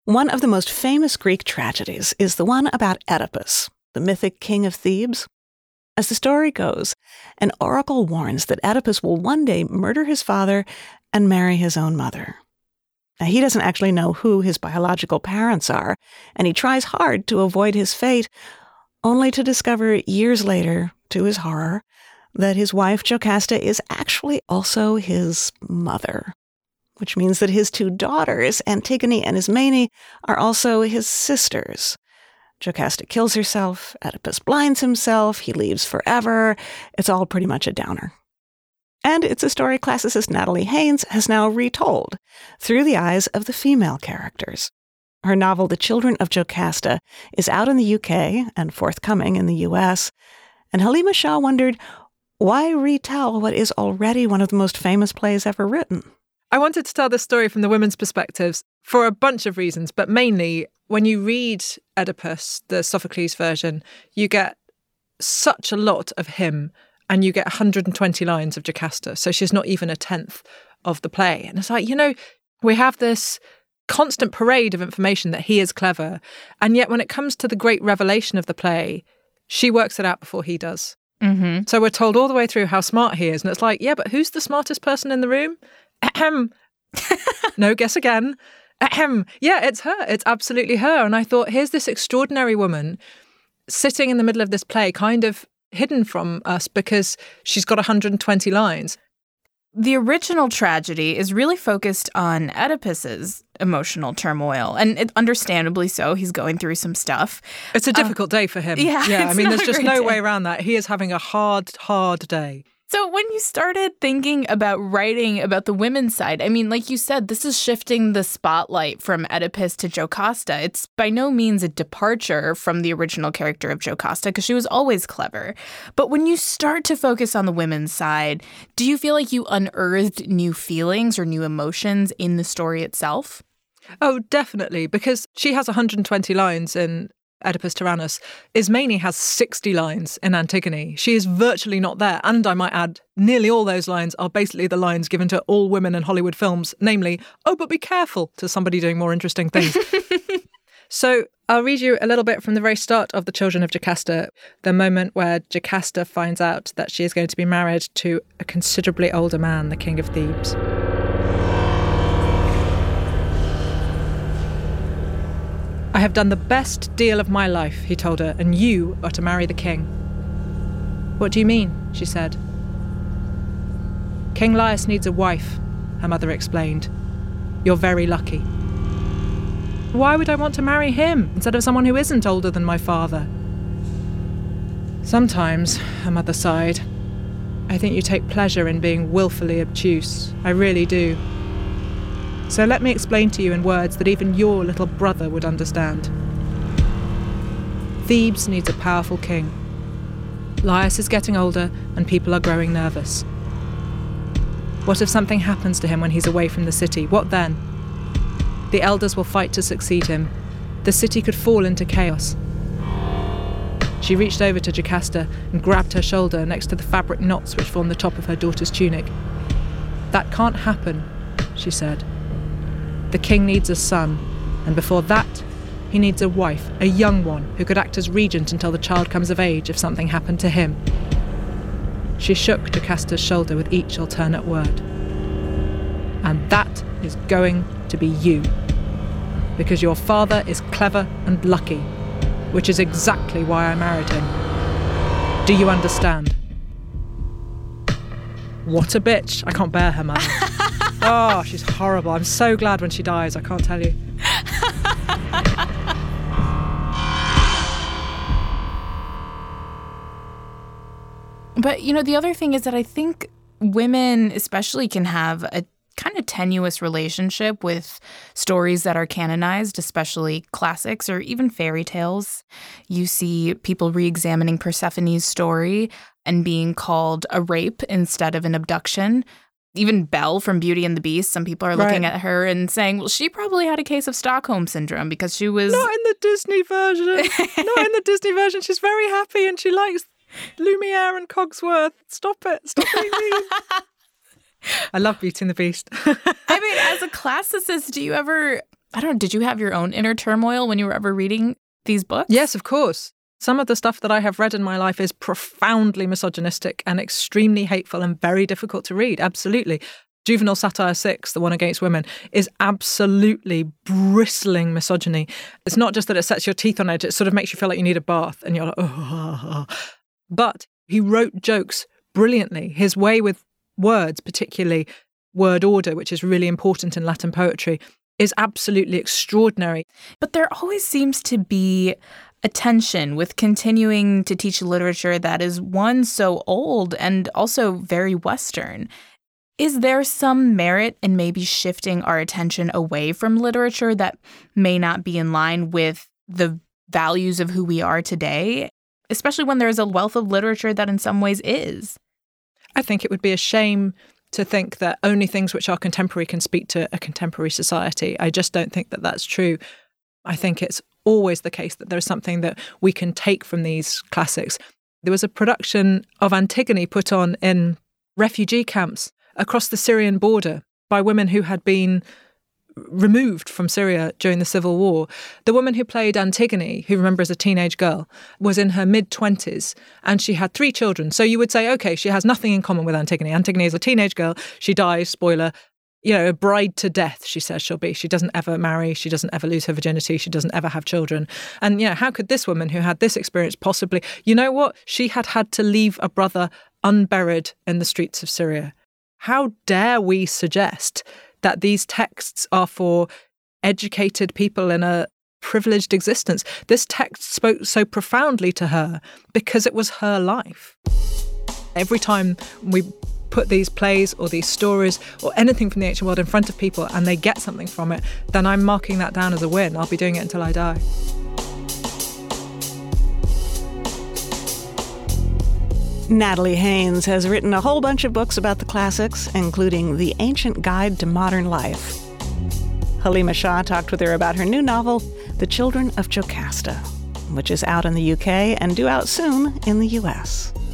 One of the most famous Greek tragedies is the one about Oedipus, the mythic king of Thebes. As the story goes, an oracle warns that Oedipus will one day murder his father and marry his own mother. Now, he doesn't actually know who his biological parents are, and he tries hard to avoid his fate, only to discover years later, to his horror, that his wife Jocasta is actually also his mother, which means that his two daughters, Antigone and Ismene, are also his sisters. Jocasta kills herself, Oedipus blinds himself, he leaves forever. It's all pretty much a downer. And it's a story classicist Natalie Haynes has now retold through the eyes of the female characters. Her novel, The Children of Jocasta, is out in the UK and forthcoming in the US, and Halima Shah wondered, why retell what is already one of the most famous plays ever written? I wanted to tell this story from the women's perspectives for a bunch of reasons, but mainly when you read Oedipus, the Sophocles version, you get such a lot of him and you get 120 lines of Jocasta. So she's not even a tenth of the play. And it's like, we have this constant parade of information that he is clever. And yet when it comes to the great revelation of the play, she works it out before he does. Mm-hmm. So we're told all the way through how smart he is. And it's like, yeah, but who's the smartest person in the room? Ahem. No, guess again. Ahem. Yeah, it's her. It's absolutely her. And I thought, here's this extraordinary woman sitting in the middle of this play, kind of hidden from us because she's got 120 lines. The original tragedy is really focused on Oedipus's emotional turmoil, and understandably so. He's going through some stuff. It's a difficult day for him. Yeah, I mean, there's just no day. way around that. He is having a hard day. So when you started thinking about writing about the women's side, I mean, like you said, this is shifting the spotlight from Oedipus to Jocasta. It's by no means a departure from the original character of Jocasta because she was always clever. But when you start to focus on the women's side, do you feel like you unearthed new feelings or new emotions in the story itself? Oh, definitely, because she has 120 lines in Oedipus Tyrannus. Ismene has 60 lines in Antigone. She is virtually not there. And I might add, nearly all those lines are basically the lines given to all women in Hollywood films, namely, oh, but be careful, to somebody doing more interesting things. So I'll read you a little bit from the very start of The Children of Jocasta, the moment where Jocasta finds out that she is going to be married to a considerably older man, the king of Thebes. I have done the best deal of my life, he told her, and you are to marry the king. What do you mean? She said. King Laius needs a wife, her mother explained. You're very lucky. Why would I want to marry him instead of someone who isn't older than my father? Sometimes, her mother sighed, I think you take pleasure in being willfully obtuse. I really do. So let me explain to you in words that even your little brother would understand. Thebes needs a powerful king. Laius is getting older and people are growing nervous. What if something happens to him when he's away from the city? What then? The elders will fight to succeed him. The city could fall into chaos. She reached over to Jocasta and grabbed her shoulder next to the fabric knots which formed the top of her daughter's tunic. That can't happen, she said. The king needs a son, and before that, he needs a wife, a young one, who could act as regent until the child comes of age if something happened to him. She shook Jocasta's shoulder with each alternate word. And that is going to be you. Because your father is clever and lucky, which is exactly why I married him. Do you understand? What a bitch. I can't bear her mother. Oh, she's horrible. I'm so glad when she dies, I can't tell you. But, the other thing is that I think women especially can have a kind of tenuous relationship with stories that are canonized, especially classics or even fairy tales. You see people re-examining Persephone's story and being called a rape instead of an abduction. Even Belle from Beauty and the Beast, some people are looking at her and saying, well, she probably had a case of Stockholm Syndrome because she was... Not in the Disney version. Not in the Disney version. She's very happy and she likes Lumiere and Cogsworth. Stop it. Stop being mean. I love Beauty and the Beast. I mean, as a classicist, do you ever I don't know, did you have your own inner turmoil when you were ever reading these books? Yes, of course. Some of the stuff that I have read in my life is profoundly misogynistic and extremely hateful and very difficult to read. Absolutely. Juvenile Satire 6, the one against women, is absolutely bristling misogyny. It's not just that it sets your teeth on edge, it sort of makes you feel like you need a bath and you're like, oh. But he wrote jokes brilliantly. His way with words, particularly word order, which is really important in Latin poetry, is absolutely extraordinary. But there always seems to be a tension with continuing to teach literature that is, one, so old and also very Western. Is there some merit in maybe shifting our attention away from literature that may not be in line with the values of who we are today, especially when there's a wealth of literature that in some ways is? I think it would be a shame to think that only things which are contemporary can speak to a contemporary society. I just don't think that that's true. I think it's always the case that there's something that we can take from these classics. There was a production of Antigone put on in refugee camps across the Syrian border by women who had been removed from Syria during the civil war. The woman who played Antigone, who remember as a teenage girl, was in her mid-20s and she had 3 children. So you would say, okay, she has nothing in common with Antigone. Antigone is a teenage girl. She dies, spoiler, a bride to death, she says she'll be. She doesn't ever marry. She doesn't ever lose her virginity. She doesn't ever have children. And, how could this woman who had this experience possibly, you know what? She had to leave a brother unburied in the streets of Syria. How dare we suggest that these texts are for educated people in a privileged existence? This text spoke so profoundly to her because it was her life. Every time we put these plays or these stories or anything from the ancient world in front of people and they get something from it, then I'm marking that down as a win. I'll be doing it until I die. Natalie Haynes has written a whole bunch of books about the classics, including The Ancient Guide to Modern Life. Halima Shah talked with her about her new novel, The Children of Jocasta, which is out in the UK and due out soon in the US.